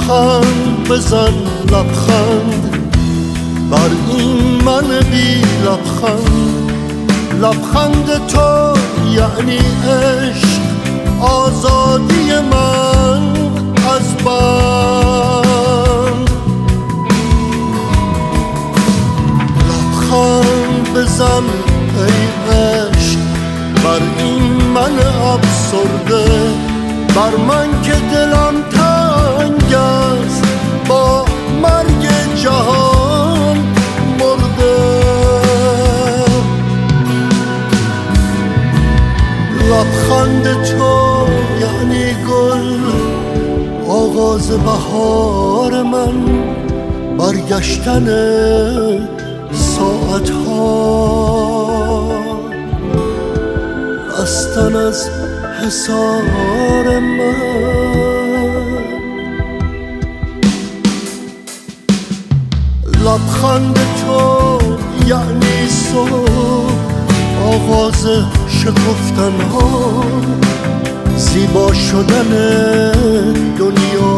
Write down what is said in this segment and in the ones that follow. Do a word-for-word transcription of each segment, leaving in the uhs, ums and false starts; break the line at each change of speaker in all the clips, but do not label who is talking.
لبخند بزن لبخند بر این من بی لبخند. لبخند تو یعنی عشق، آزادی من از بند. لبخند بزن ای عشق بر این من افسرده، بر من که دلم تنگ است با مرگ جهان مرده. لبخند تو یعنی گل، آغاز بهار من، برگشتن ساعتها، رستن از حصار من. لبخند تو یعنی صبح، آغاز شکفتن ها، زیبا شدن دنیا،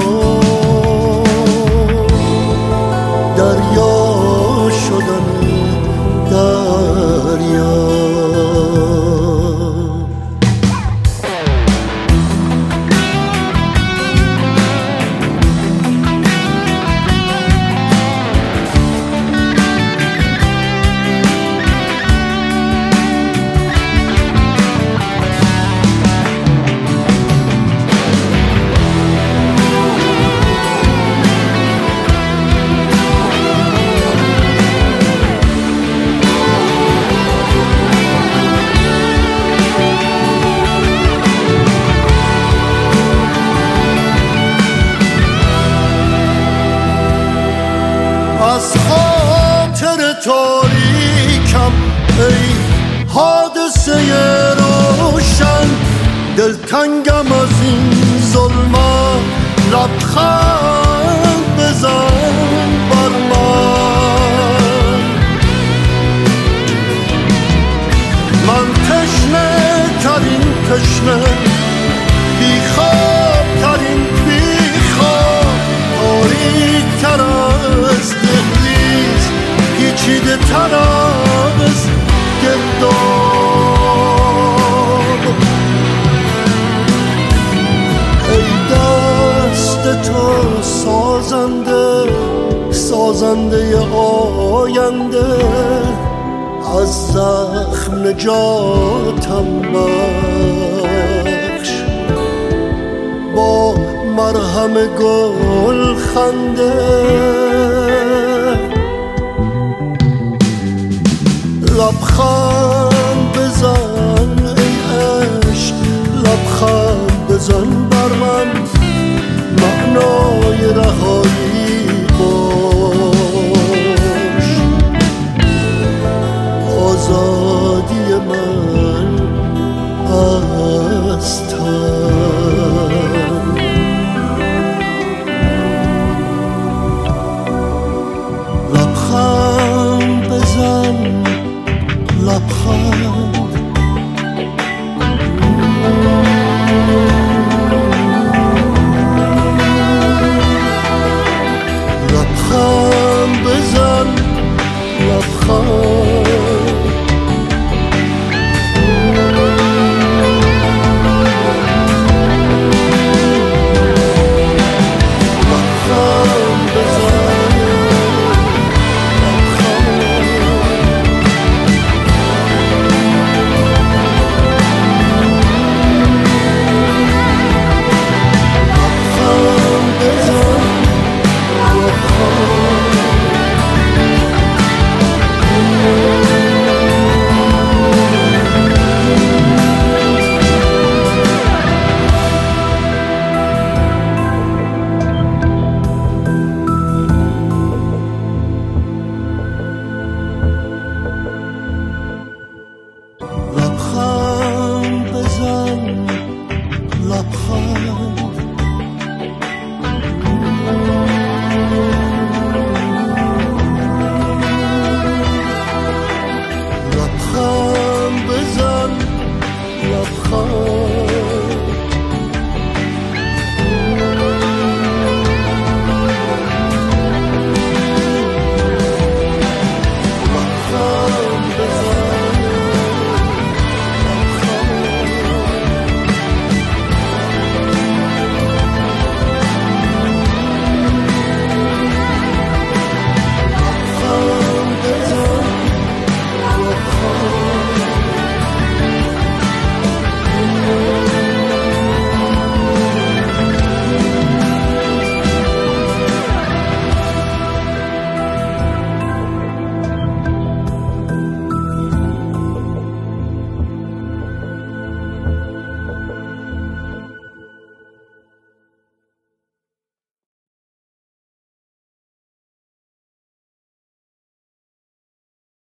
دریا شدن دریا. از خاطر تاریکم ای حادثه روشن، دلتنگم از این ظلمت. لبخند بزن بر من. من تشنه ترین تشنه، بیخواب ترین بیخواب، تاریک تر از دهلیز، پیچیده تر از گرداب. ای دست تو سازنده، سازنده آینده، از زخم نجاتم بخش با مرهم گل خنده. لبخند بزن ای عشق، لبخند بزن بر من، معنای رهایی باش، آزادی من از تن. لبخند بزن لبخند، لبخند بزن لبخند. لبخند بزن لبخند.